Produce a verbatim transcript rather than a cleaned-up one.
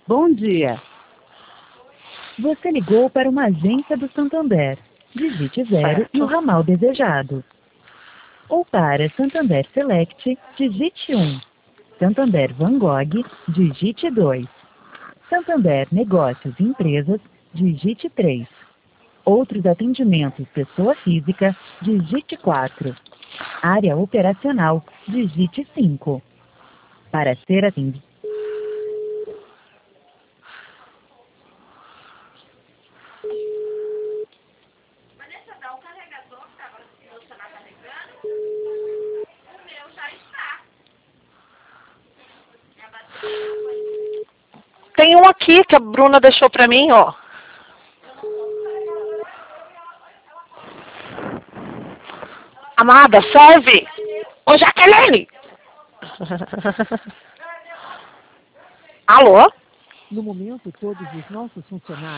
Bom dia. Você ligou para uma agência do Santander. Digite zero no Certo. ramal desejado. Ou para Santander Select, digite um. Santander Van Gogh, digite dois. Santander Negócios e Empresas, digite três. Outros atendimentos pessoa física, digite quatro. Área operacional, digite cinco. Para ser atendido. Tem um aqui que a Bruna deixou pra mim, ó. Amada, serve! Ô, Jaqueline! Alô? No momento, todos os nossos funcionários